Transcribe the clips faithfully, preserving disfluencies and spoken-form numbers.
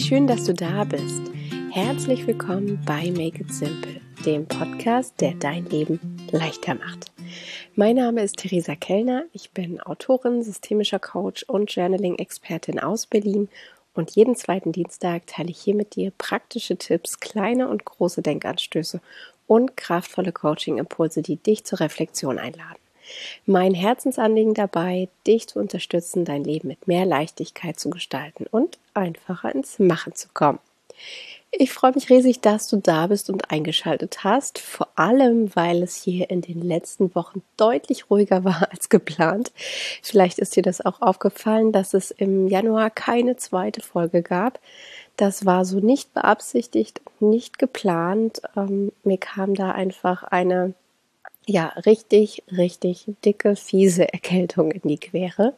schön, dass du da bist. Herzlich willkommen bei Make It Simple, dem Podcast, der dein Leben leichter macht. Mein Name ist Theresa Kellner, ich bin Autorin, systemischer Coach und Journaling-Expertin aus Berlin und jeden zweiten Dienstag teile ich hier mit dir praktische Tipps, kleine und große Denkanstöße und kraftvolle Coaching-Impulse, die dich zur Reflexion einladen. Mein Herzensanliegen dabei, dich zu unterstützen, dein Leben mit mehr Leichtigkeit zu gestalten und einfacher ins Machen zu kommen. Ich freue mich riesig, dass du da bist und eingeschaltet hast, vor allem, weil es hier in den letzten Wochen deutlich ruhiger war als geplant. Vielleicht ist dir das auch aufgefallen, dass es im Januar keine zweite Folge gab. Das war so nicht beabsichtigt, nicht geplant. Ähm, mir kam da einfach eine Ja, richtig, richtig dicke, fiese Erkältung in die Quere,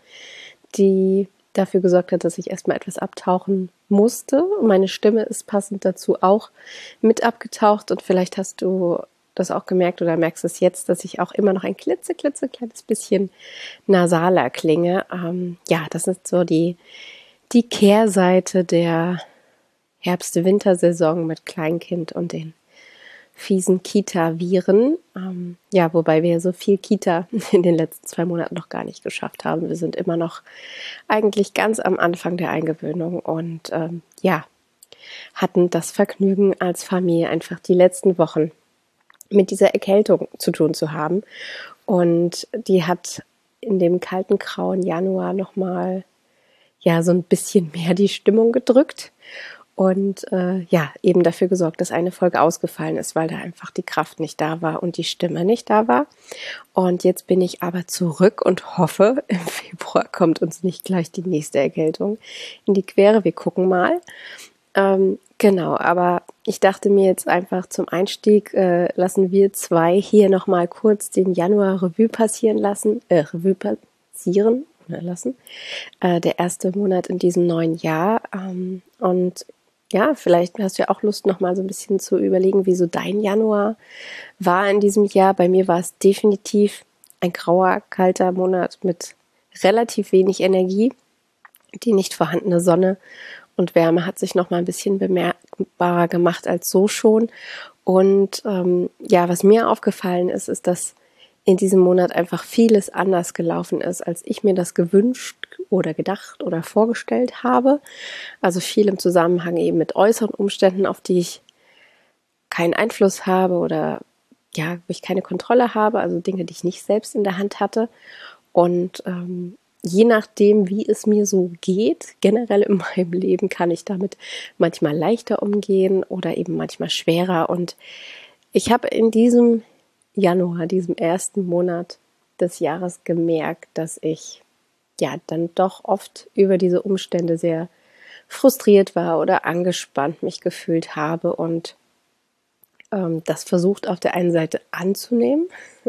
die dafür gesorgt hat, dass ich erstmal etwas abtauchen musste. Meine Stimme ist passend dazu auch mit abgetaucht und vielleicht hast du das auch gemerkt oder merkst es jetzt, dass ich auch immer noch ein klitze, klitze, kleines bisschen nasaler klinge. Ähm, ja, das ist so die, die Kehrseite der Herbst-Wintersaison mit Kleinkind und den fiesen Kita-Viren, ähm, ja, wobei wir so viel Kita in den letzten zwei Monaten noch gar nicht geschafft haben. Wir sind immer noch eigentlich ganz am Anfang der Eingewöhnung und ähm, ja, hatten das Vergnügen als Familie einfach die letzten Wochen mit dieser Erkältung zu tun zu haben. Und die hat in dem kalten, grauen Januar nochmal ja, so ein bisschen mehr die Stimmung gedrückt. Und äh, ja, eben dafür gesorgt, dass eine Folge ausgefallen ist, weil da einfach die Kraft nicht da war und die Stimme nicht da war. Und jetzt bin ich aber zurück und hoffe, im Februar kommt uns nicht gleich die nächste Erkältung in die Quere. Wir gucken mal. Ähm, genau, aber ich dachte mir jetzt einfach zum Einstieg, äh, lassen wir zwei hier nochmal kurz den Januar Revue passieren lassen, äh, Revue passieren lassen. Äh, der erste Monat in diesem neuen Jahr. Ähm, und ja, vielleicht hast du ja auch Lust, noch mal so ein bisschen zu überlegen, wie so dein Januar war in diesem Jahr. Bei mir war es definitiv ein grauer, kalter Monat mit relativ wenig Energie. Die nicht vorhandene Sonne und Wärme hat sich noch mal ein bisschen bemerkbarer gemacht als so schon. Und ähm, ja, was mir aufgefallen ist, ist, dass in diesem Monat einfach vieles anders gelaufen ist, als ich mir das gewünscht oder gedacht oder vorgestellt habe. Also viel im Zusammenhang eben mit äußeren Umständen, auf die ich keinen Einfluss habe oder ja, wo ich keine Kontrolle habe, also Dinge, die ich nicht selbst in der Hand hatte. Und ähm, je nachdem, wie es mir so geht, generell in meinem Leben, kann ich damit manchmal leichter umgehen oder eben manchmal schwerer. Und ich habe in diesem Januar, diesem ersten Monat des Jahres gemerkt, dass ich ja dann doch oft über diese Umstände sehr frustriert war oder angespannt mich gefühlt habe und ähm, das versucht auf der einen Seite anzunehmen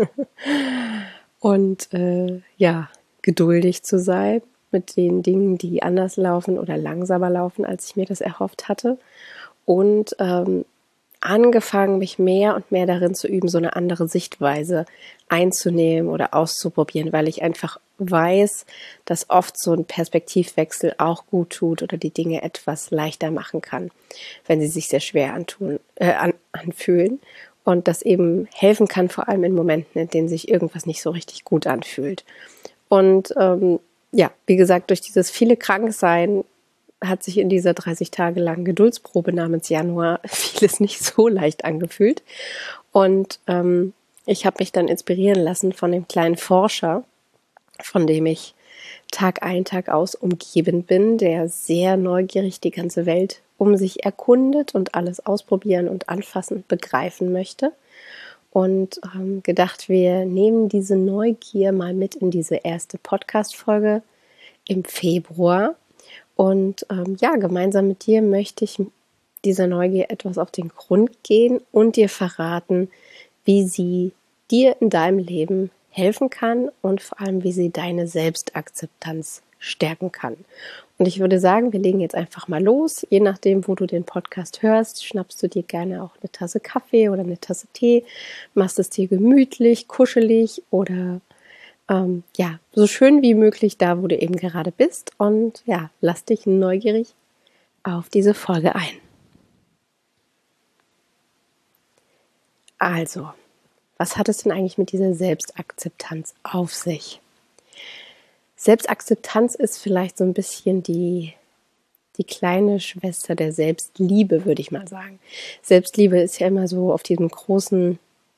und äh, ja, geduldig zu sein mit den Dingen, die anders laufen oder langsamer laufen, als ich mir das erhofft hatte und ähm, angefangen, mich mehr und mehr darin zu üben, so eine andere Sichtweise einzunehmen oder auszuprobieren, weil ich einfach weiß, dass oft so ein Perspektivwechsel auch gut tut oder die Dinge etwas leichter machen kann, wenn sie sich sehr schwer antun, äh, an, anfühlen und das eben helfen kann, vor allem in Momenten, in denen sich irgendwas nicht so richtig gut anfühlt. Und ähm, ja, wie gesagt, durch dieses viele Kranksein hat sich in dieser dreißig Tage langen Geduldsprobe namens Januar vieles nicht so leicht angefühlt. Und ähm, ich habe mich dann inspirieren lassen von dem kleinen Forscher, von dem ich Tag ein, Tag aus umgeben bin, der sehr neugierig die ganze Welt um sich erkundet und alles ausprobieren und anfassen, begreifen möchte. Und ähm, gedacht, wir nehmen diese Neugier mal mit in diese erste Podcast-Folge im Februar. Und ähm, ja, gemeinsam mit dir möchte ich dieser Neugier etwas auf den Grund gehen und dir verraten, wie sie dir in deinem Leben helfen kann und vor allem, wie sie deine Selbstakzeptanz stärken kann. Und ich würde sagen, wir legen jetzt einfach mal los. Je nachdem, wo du den Podcast hörst, schnappst du dir gerne auch eine Tasse Kaffee oder eine Tasse Tee, machst es dir gemütlich, kuschelig oder Ähm, ja, so schön wie möglich da, wo du eben gerade bist und ja, lass dich neugierig auf diese Folge ein. Also, was hat es denn eigentlich mit dieser Selbstakzeptanz auf sich? Selbstakzeptanz ist vielleicht so ein bisschen die, die kleine Schwester der Selbstliebe, würde ich mal sagen. Selbstliebe ist ja immer so auf diesem großen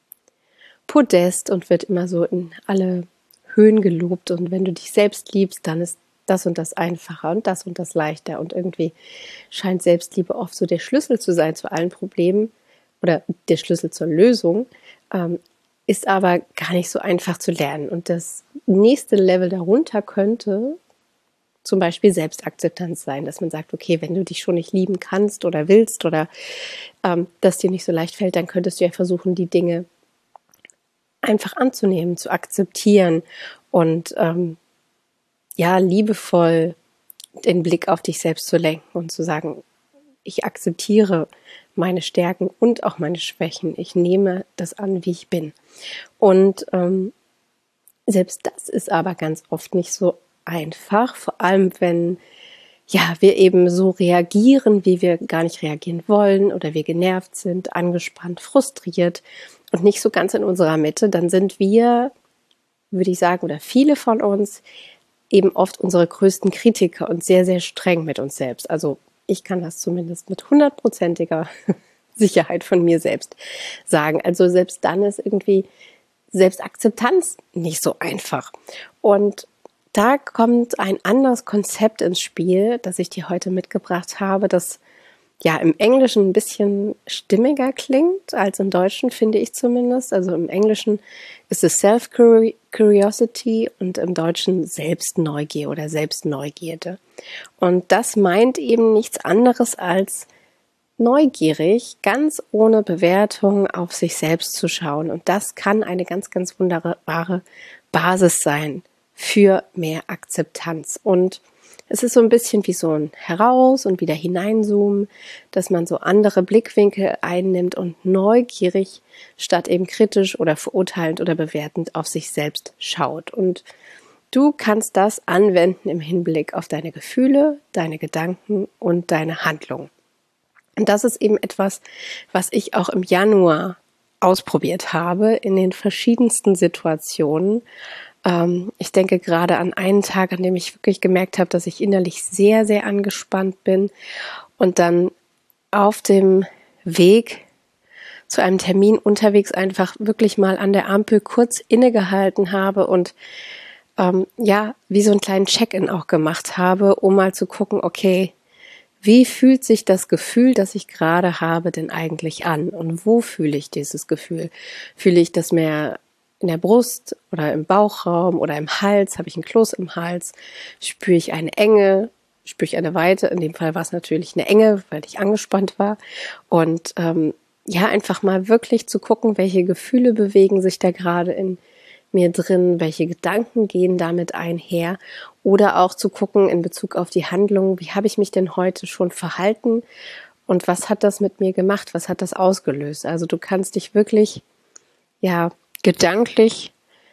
Podest und wird immer so in alle Höhen gelobt. Und wenn du dich selbst liebst, dann ist das und das einfacher und das und das leichter. Und irgendwie scheint Selbstliebe oft so der Schlüssel zu sein zu allen Problemen oder der Schlüssel zur Lösung. Ähm, ist aber gar nicht so einfach zu lernen. Und das nächste Level darunter könnte zum Beispiel Selbstakzeptanz sein, dass man sagt, okay, wenn du dich schon nicht lieben kannst oder willst oder ähm, das dir nicht so leicht fällt, dann könntest du ja versuchen, die Dinge einfach anzunehmen, zu akzeptieren und ähm, ja, liebevoll den Blick auf dich selbst zu lenken und zu sagen, ich akzeptiere meine Stärken und auch meine Schwächen. Ich nehme das an, wie ich bin. Und ähm, selbst das ist aber ganz oft nicht so einfach, vor allem wenn ja, wir eben so reagieren, wie wir gar nicht reagieren wollen oder wir genervt sind, angespannt, frustriert und nicht so ganz in unserer Mitte, dann sind wir, würde ich sagen, oder viele von uns eben oft unsere größten Kritiker und sehr, sehr streng mit uns selbst. Also ich kann das zumindest mit hundertprozentiger Sicherheit von mir selbst sagen. Also selbst dann ist irgendwie Selbstakzeptanz nicht so einfach. Und da kommt ein anderes Konzept ins Spiel, das ich dir heute mitgebracht habe, das ja im Englischen ein bisschen stimmiger klingt als im Deutschen, finde ich zumindest. Also im Englischen ist es Self-Curiosity und im Deutschen Selbstneugier oder Selbstneugierde. Und das meint eben nichts anderes als neugierig, ganz ohne Bewertung auf sich selbst zu schauen. Und das kann eine ganz, ganz wunderbare Basis sein für mehr Akzeptanz. Und es ist so ein bisschen wie so ein Heraus- und wieder hineinzoomen, dass man so andere Blickwinkel einnimmt und neugierig statt eben kritisch oder verurteilend oder bewertend auf sich selbst schaut. Und du kannst das anwenden im Hinblick auf deine Gefühle, deine Gedanken und deine Handlungen. Und das ist eben etwas, was ich auch im Januar ausprobiert habe in den verschiedensten Situationen. Ich denke gerade an einen Tag, an dem ich wirklich gemerkt habe, dass ich innerlich sehr, sehr angespannt bin und dann auf dem Weg zu einem Termin unterwegs einfach wirklich mal an der Ampel kurz innegehalten habe und ähm, ja, wie so einen kleinen Check-in auch gemacht habe, um mal zu gucken, okay, wie fühlt sich das Gefühl, das ich gerade habe, denn eigentlich an? Und wo fühle ich dieses Gefühl? Fühle ich das mehr in der Brust oder im Bauchraum oder im Hals? Habe ich ein Kloß im Hals? Spüre ich eine Enge? Spüre ich eine Weite? In dem Fall war es natürlich eine Enge, weil ich angespannt war. Und ähm, ja, einfach mal wirklich zu gucken, welche Gefühle bewegen sich da gerade in mir drin, welche Gedanken gehen damit einher oder auch zu gucken in Bezug auf die Handlung, wie habe ich mich denn heute schon verhalten und was hat das mit mir gemacht, was hat das ausgelöst? Also du kannst dich wirklich, ja, gedanklich,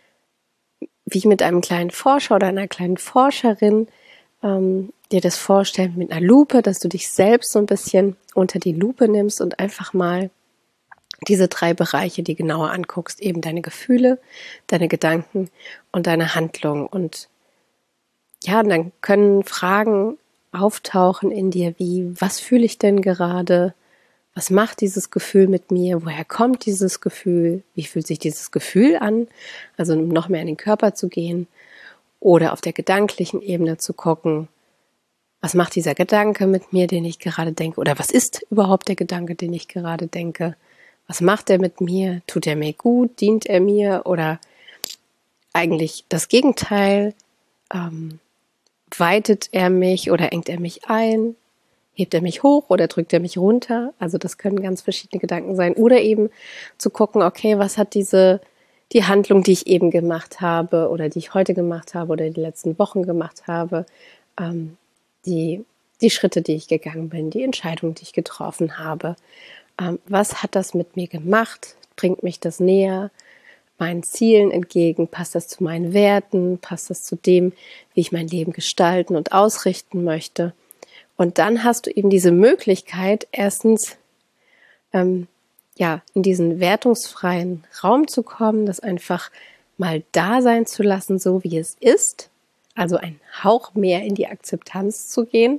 wie mit einem kleinen Forscher oder einer kleinen Forscherin, ähm, dir das vorstellen mit einer Lupe, dass du dich selbst so ein bisschen unter die Lupe nimmst und einfach mal diese drei Bereiche, die genauer anguckst, eben deine Gefühle, deine Gedanken und deine Handlung. Und ja, dann können Fragen auftauchen in dir wie, was fühle ich denn gerade? Was macht dieses Gefühl mit mir? Woher kommt dieses Gefühl? Wie fühlt sich dieses Gefühl an? Also um noch mehr in den Körper zu gehen oder auf der gedanklichen Ebene zu gucken, was macht dieser Gedanke mit mir, den ich gerade denke? Oder was ist überhaupt der Gedanke, den ich gerade denke? Was macht er mit mir? Tut er mir gut? Dient er mir? Oder eigentlich das Gegenteil? Ähm, weitet er mich oder engt er mich ein? Hebt er mich hoch oder drückt er mich runter? Also das können ganz verschiedene Gedanken sein. Oder eben zu gucken, okay, was hat diese, die Handlung, die ich eben gemacht habe oder die ich heute gemacht habe oder die letzten Wochen gemacht habe, ähm, die, die Schritte, die ich gegangen bin, die Entscheidung, die ich getroffen habe. Ähm, was hat das mit mir gemacht? Bringt mich das näher meinen Zielen entgegen? Passt das zu meinen Werten? Passt das zu dem, wie ich mein Leben gestalten und ausrichten möchte? Und dann hast du eben diese Möglichkeit, erstens ähm, ja, in diesen wertungsfreien Raum zu kommen, das einfach mal da sein zu lassen, so wie es ist, also ein Hauch mehr in die Akzeptanz zu gehen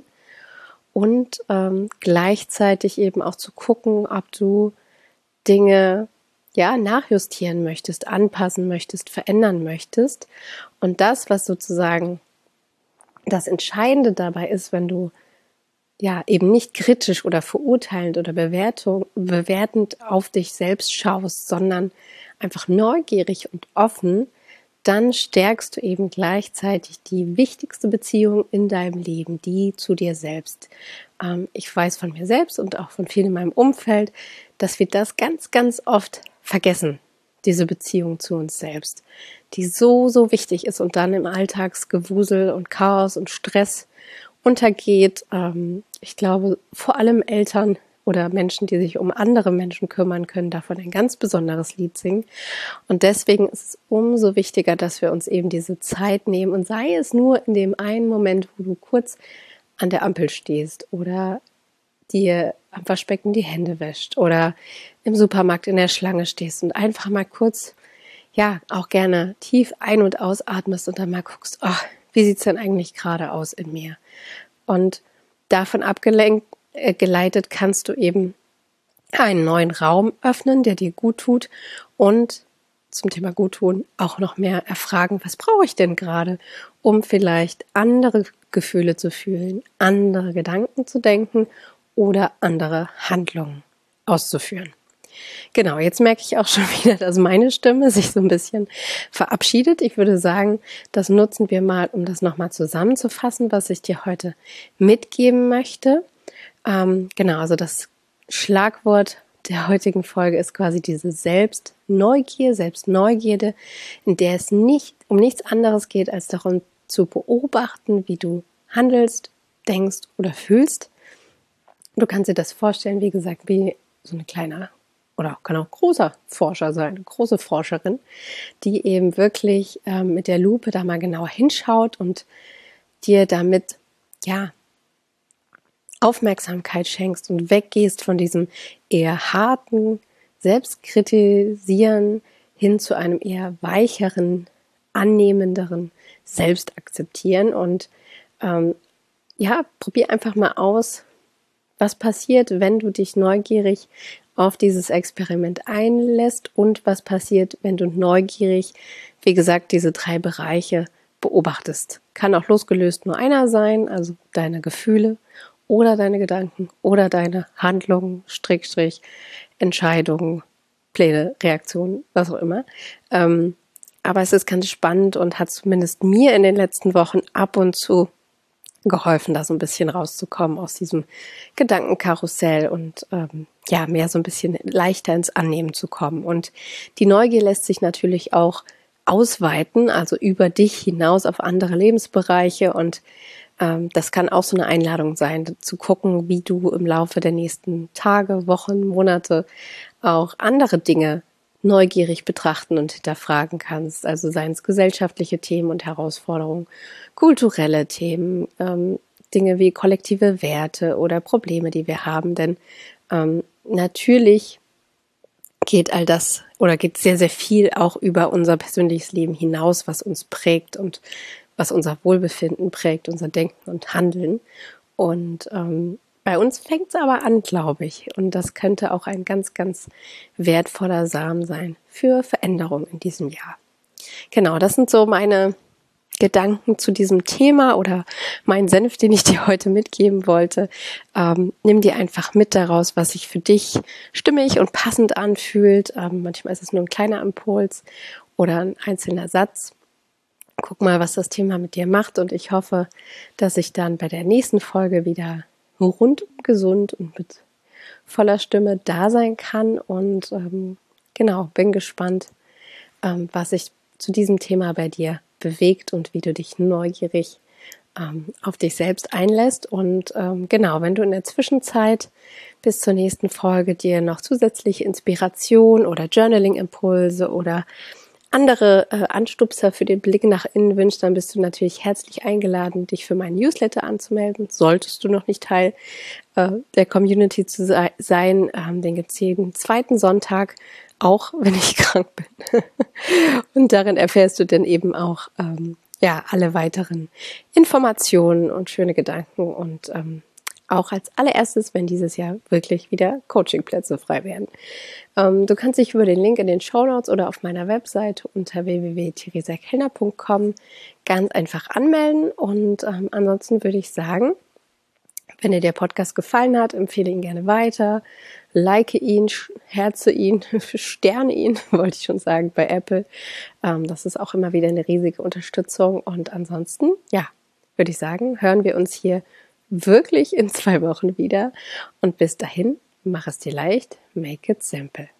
und ähm, gleichzeitig eben auch zu gucken, ob du Dinge ja nachjustieren möchtest, anpassen möchtest, verändern möchtest. Und das, was sozusagen das Entscheidende dabei ist, wenn du ja eben nicht kritisch oder verurteilend oder Bewertung, bewertend auf dich selbst schaust, sondern einfach neugierig und offen, dann stärkst du eben gleichzeitig die wichtigste Beziehung in deinem Leben, die zu dir selbst. Ähm, ich weiß von mir selbst und auch von vielen in meinem Umfeld, dass wir das ganz, ganz oft vergessen, diese Beziehung zu uns selbst, die so, so wichtig ist und dann im Alltagsgewusel und Chaos und Stress untergeht. Ähm, ich glaube, vor allem Eltern oder Menschen, die sich um andere Menschen kümmern, können davon ein ganz besonderes Lied singen. Und deswegen ist es umso wichtiger, dass wir uns eben diese Zeit nehmen und sei es nur in dem einen Moment, wo du kurz an der Ampel stehst oder dir am Waschbecken die Hände wäscht oder im Supermarkt in der Schlange stehst und einfach mal kurz, ja, auch gerne tief ein- und ausatmest und dann mal guckst, oh, wie sieht's denn eigentlich gerade aus in mir? Und davon abgelenkt, äh, geleitet kannst du eben einen neuen Raum öffnen, der dir gut tut und zum Thema Guttun auch noch mehr erfragen, was brauche ich denn gerade, um vielleicht andere Gefühle zu fühlen, andere Gedanken zu denken oder andere Handlungen auszuführen. Genau, jetzt merke ich auch schon wieder, dass meine Stimme sich so ein bisschen verabschiedet. Ich würde sagen, das nutzen wir mal, um das nochmal zusammenzufassen, was ich dir heute mitgeben möchte. Ähm, genau, also das Schlagwort der heutigen Folge ist quasi diese Selbstneugier, Selbstneugierde, in der es nicht um nichts anderes geht, als darum zu beobachten, wie du handelst, denkst oder fühlst. Du kannst dir das vorstellen, wie gesagt, wie so eine kleine oder kann auch großer Forscher sein, eine große Forscherin, die eben wirklich ähm, mit der Lupe da mal genauer hinschaut und dir damit, ja, Aufmerksamkeit schenkst und weggehst von diesem eher harten Selbstkritisieren hin zu einem eher weicheren, annehmenderen Selbstakzeptieren und ähm, ja, probier einfach mal aus, was passiert, wenn du dich neugierig auf dieses Experiment einlässt und was passiert, wenn du neugierig, wie gesagt, diese drei Bereiche beobachtest. Kann auch losgelöst nur einer sein, also deine Gefühle oder deine Gedanken oder deine Handlungen, Strickstrich, Entscheidungen, Pläne, Reaktionen, was auch immer. Ähm, aber es ist ganz spannend und hat zumindest mir in den letzten Wochen ab und zu geholfen, da so ein bisschen rauszukommen aus diesem Gedankenkarussell und ähm, ja, mehr so ein bisschen leichter ins Annehmen zu kommen. Und die Neugier lässt sich natürlich auch ausweiten, also über dich hinaus auf andere Lebensbereiche und ähm, das kann auch so eine Einladung sein, zu gucken, wie du im Laufe der nächsten Tage, Wochen, Monate auch andere Dinge neugierig betrachten und hinterfragen kannst. Also seien es gesellschaftliche Themen und Herausforderungen, kulturelle Themen, ähm, Dinge wie kollektive Werte oder Probleme, die wir haben. Denn ähm, natürlich geht all das oder geht sehr, sehr viel auch über unser persönliches Leben hinaus, was uns prägt und was unser Wohlbefinden prägt, unser Denken und Handeln. Und ähm, bei uns fängt es aber an, glaube ich. Und das könnte auch ein ganz, ganz wertvoller Samen sein für Veränderung in diesem Jahr. Genau, das sind so meine Gedanken zu diesem Thema oder mein Senf, den ich dir heute mitgeben wollte. Ähm, nimm dir einfach mit daraus, was sich für dich stimmig und passend anfühlt. Ähm, manchmal ist es nur ein kleiner Impuls oder ein einzelner Satz. Guck mal, was das Thema mit dir macht und ich hoffe, dass ich dann bei der nächsten Folge wieder rundum gesund und mit voller Stimme da sein kann und ähm, genau, bin gespannt, ähm, was sich zu diesem Thema bei dir bewegt und wie du dich neugierig ähm, auf dich selbst einlässt. Und ähm, genau, wenn du in der Zwischenzeit bis zur nächsten Folge dir noch zusätzliche Inspiration oder Journaling-Impulse oder andere äh, Anstupser für den Blick nach innen wünschst, dann bist du natürlich herzlich eingeladen, dich für meinen Newsletter anzumelden. Solltest du noch nicht Teil äh, der Community zu sei, sein, ähm, den gibt es jeden zweiten Sonntag, auch wenn ich krank bin. Und darin erfährst du dann eben auch ähm, ja alle weiteren Informationen und schöne Gedanken und ähm, auch als allererstes, wenn dieses Jahr wirklich wieder Coachingplätze frei werden. Ähm, du kannst dich über den Link in den Shownotes oder auf meiner Webseite unter w w w punkt theresa kellner punkt com ganz einfach anmelden. Und ähm, ansonsten würde ich sagen, wenn dir der Podcast gefallen hat, empfehle ihn gerne weiter, like ihn, herze ihn, sterne ihn, wollte ich schon sagen, bei Apple. Ähm, das ist auch immer wieder eine riesige Unterstützung. Und ansonsten, ja, würde ich sagen, hören wir uns hier wirklich in zwei Wochen wieder. Und bis dahin, mach es dir leicht, make it simple.